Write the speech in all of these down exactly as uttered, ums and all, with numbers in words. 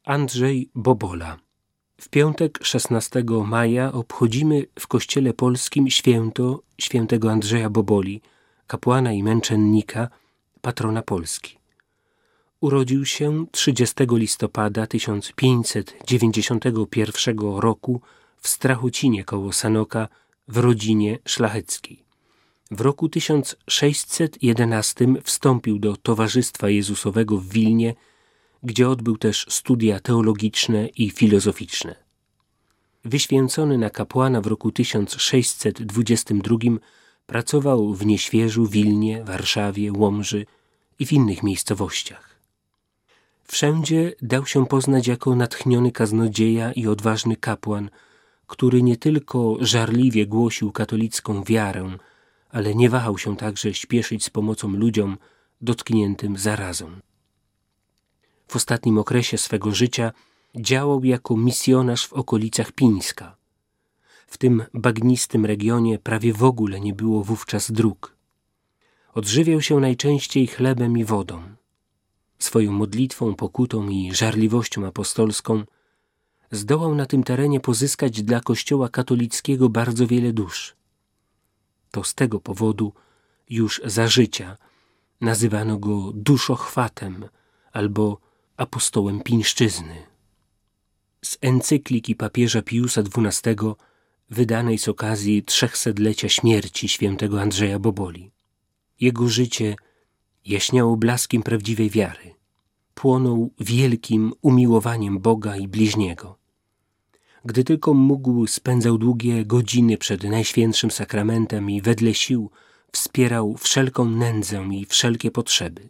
Andrzej Bobola. W piątek szesnastego maja obchodzimy w Kościele Polskim święto świętego Andrzeja Boboli, kapłana i męczennika, patrona Polski. Urodził się trzydziestego listopada tysiąc pięćset dziewięćdziesiątego pierwszego roku w Strachocinie koło Sanoka w rodzinie szlacheckiej. W roku tysiąc sześćset jedenastym wstąpił do Towarzystwa Jezusowego w Wilnie, gdzie odbył też studia teologiczne i filozoficzne. Wyświęcony na kapłana w roku tysiąc sześćset dwudziestym drugim pracował w Nieświeżu, Wilnie, Warszawie, Łomży i w innych miejscowościach. Wszędzie dał się poznać jako natchniony kaznodzieja i odważny kapłan, który nie tylko żarliwie głosił katolicką wiarę, ale nie wahał się także śpieszyć z pomocą ludziom dotkniętym zarazą. W ostatnim okresie swego życia działał jako misjonarz w okolicach Pińska. W tym bagnistym regionie prawie w ogóle nie było wówczas dróg. Odżywiał się najczęściej chlebem i wodą. Swoją modlitwą, pokutą i żarliwością apostolską zdołał na tym terenie pozyskać dla Kościoła katolickiego bardzo wiele dusz. To z tego powodu już za życia nazywano go duszochwatem albo apostołem pińszczyzny. Z encykliki papieża Piusa dwunastego wydanej z okazji trzechsetlecia śmierci świętego Andrzeja Boboli. Jego życie jaśniało blaskiem prawdziwej wiary. Płonął wielkim umiłowaniem Boga i bliźniego. Gdy tylko mógł, spędzał długie godziny przed Najświętszym Sakramentem i wedle sił wspierał wszelką nędzę i wszelkie potrzeby.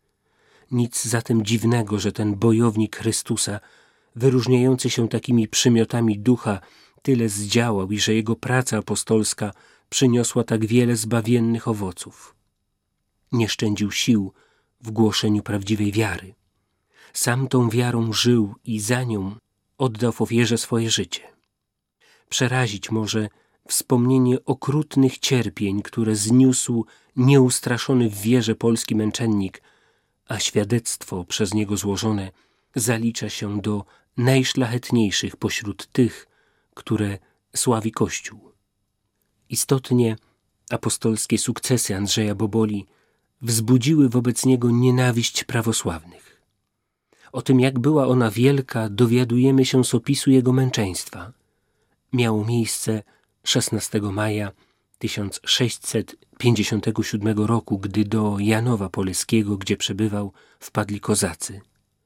Nic zatem dziwnego, że ten bojownik Chrystusa, wyróżniający się takimi przymiotami ducha, tyle zdziałał i że jego praca apostolska przyniosła tak wiele zbawiennych owoców. Nie szczędził sił w głoszeniu prawdziwej wiary. Sam tą wiarą żył i za nią oddał w ofierze swoje życie. Przerazić może wspomnienie okrutnych cierpień, które zniósł nieustraszony w wierze polski męczennik, a świadectwo przez niego złożone zalicza się do najszlachetniejszych pośród tych, które sławi Kościół. Istotnie apostolskie sukcesy Andrzeja Boboli wzbudziły wobec niego nienawiść prawosławnych. O tym, jak była ona wielka, dowiadujemy się z opisu jego męczeństwa. Miało miejsce szesnastego maja tysiąc sześćset pięćdziesiątego siódmego roku, gdy do Janowa Poleskiego, gdzie przebywał, wpadli kozacy.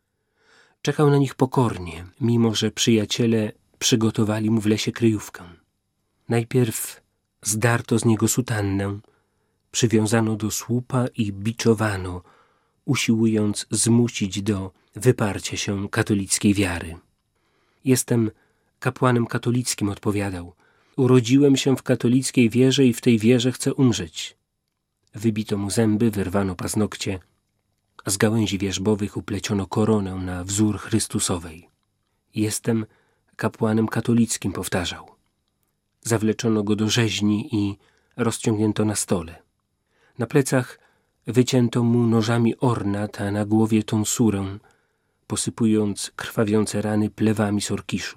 Czekał na nich pokornie, mimo że przyjaciele przygotowali mu w lesie kryjówkę. Najpierw zdarto z niego sutannę, przywiązano do słupa i biczowano, usiłując zmusić do wyparcia się katolickiej wiary. Jestem kapłanem katolickim, odpowiadał. Urodziłem się w katolickiej wierze i w tej wierze chcę umrzeć. Wybito mu zęby, wyrwano paznokcie, a z gałęzi wierzbowych upleciono koronę na wzór Chrystusowej. Jestem kapłanem katolickim, powtarzał. Zawleczono go do rzeźni i rozciągnięto na stole. Na plecach wycięto mu nożami ornat, a na głowie tonsurę, posypując krwawiące rany plewami z orkiszu.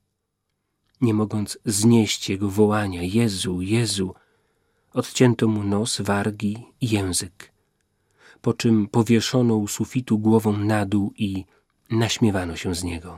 Nie mogąc znieść jego wołania Jezu, Jezu, odcięto mu nos, wargi i język, po czym powieszono u sufitu głową na dół i naśmiewano się z niego.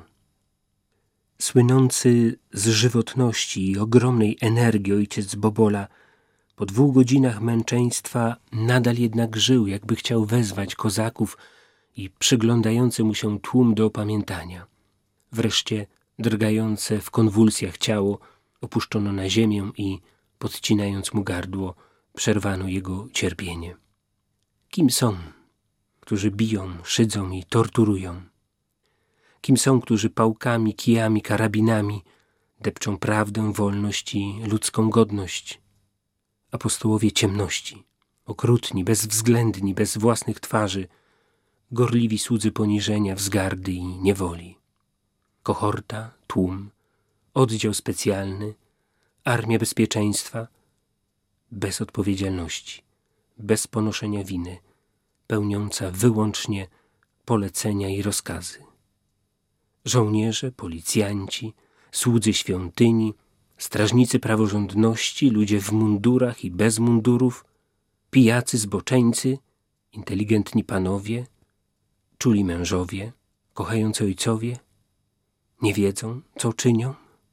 Słynący z żywotności i ogromnej energii ojciec Bobola po dwóch godzinach męczeństwa nadal jednak żył, jakby chciał wezwać kozaków i przyglądający mu się tłum do opamiętania. Wreszcie drgające w konwulsjach ciało opuszczono na ziemię i, podcinając mu gardło, przerwano jego cierpienie. Kim są, którzy biją, szydzą i torturują? Kim są, którzy pałkami, kijami, karabinami depczą prawdę, wolność i ludzką godność? Apostołowie ciemności, okrutni, bezwzględni, bez własnych twarzy, gorliwi słudzy poniżenia, wzgardy i niewoli. Kohorta, tłum, oddział specjalny, armia bezpieczeństwa, bez odpowiedzialności, bez ponoszenia winy, pełniąca wyłącznie polecenia i rozkazy. żołnierze, policjanci, słudzy świątyni, strażnicy praworządności, ludzie w mundurach i bez mundurów, pijacy zboczeńcy, inteligentni panowie, czuli mężowie, kochający ojcowie, nie wiedzą, co czynią?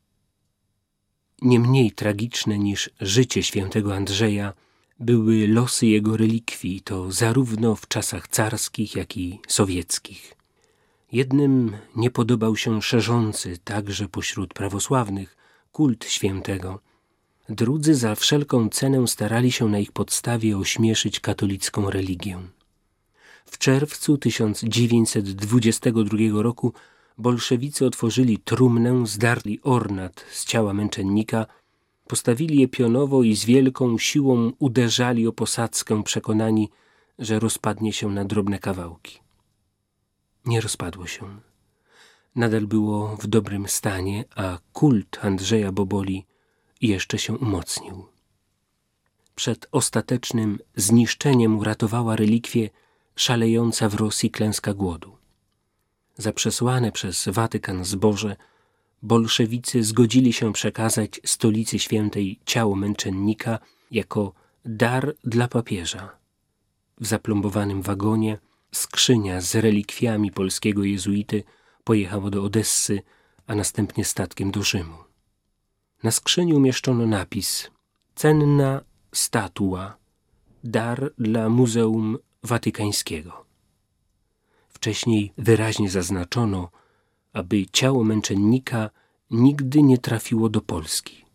Nie mniej tragiczne niż życie świętego Andrzeja były losy jego relikwii, to zarówno w czasach carskich, jak i sowieckich. Jednym nie podobał się szerzący także pośród prawosławnych kult świętego. Drudzy za wszelką cenę starali się na ich podstawie ośmieszyć katolicką religię. W czerwcu tysiąc dziewięćset dwudziestego drugiego roku bolszewicy otworzyli trumnę, zdarli ornat z ciała męczennika, postawili je pionowo i z wielką siłą uderzali o posadzkę, przekonani, że rozpadnie się na drobne kawałki. Nie rozpadło się. Nadal było w dobrym stanie, a kult Andrzeja Boboli jeszcze się umocnił. Przed ostatecznym zniszczeniem uratowała relikwie szalejąca w Rosji klęska głodu. Za przesłane przez Watykan zboże bolszewicy zgodzili się przekazać stolicy świętej ciało męczennika jako dar dla papieża. W zaplombowanym wagonie skrzynia z relikwiami polskiego jezuity pojechała do Odessy, a następnie statkiem do Rzymu. Na skrzyni umieszczono napis: cenna statua, dar dla Muzeum Watykańskiego. Wcześniej wyraźnie zaznaczono, aby ciało męczennika nigdy nie trafiło do Polski.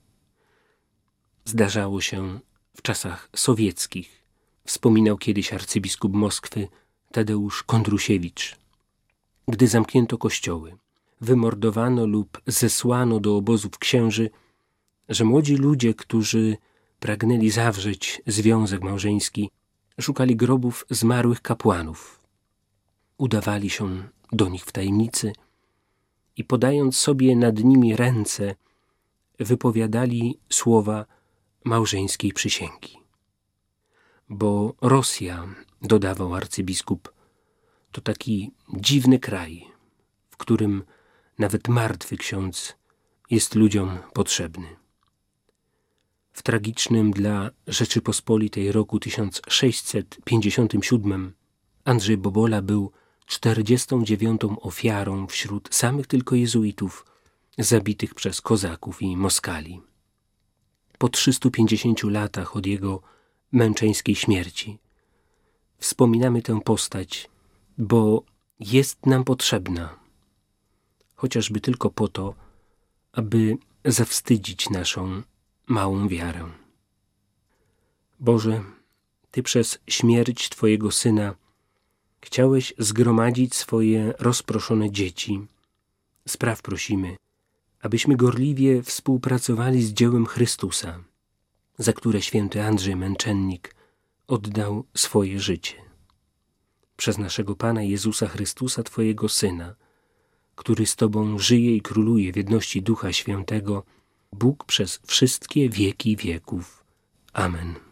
Zdarzało się w czasach sowieckich, wspominał kiedyś arcybiskup Moskwy Tadeusz Kondrusiewicz. Gdy zamknięto kościoły, wymordowano lub zesłano do obozów księży, że młodzi ludzie, którzy pragnęli zawrzeć związek małżeński, szukali grobów zmarłych kapłanów. Udawali się do nich w tajemnicy i podając sobie nad nimi ręce, wypowiadali słowa małżeńskiej przysięgi. Bo Rosja, dodawał arcybiskup, to taki dziwny kraj, w którym nawet martwy ksiądz jest ludziom potrzebny. W tragicznym dla Rzeczypospolitej roku tysiąc sześćset pięćdziesiątym siódmym Andrzej Bobola był czterdziestą dziewiątą ofiarą wśród samych tylko jezuitów zabitych przez kozaków i Moskali. Po trzystu pięćdziesięciu latach od jego męczeńskiej śmierci wspominamy tę postać, bo jest nam potrzebna, chociażby tylko po to, aby zawstydzić naszą małą wiarę. Boże, Ty przez śmierć Twojego Syna chciałeś zgromadzić swoje rozproszone dzieci. Spraw prosimy, abyśmy gorliwie współpracowali z dziełem Chrystusa, za które święty Andrzej Męczennik oddał swoje życie. Przez naszego Pana Jezusa Chrystusa, Twojego Syna, który z Tobą żyje i króluje w jedności Ducha Świętego, Bóg przez wszystkie wieki wieków. Amen.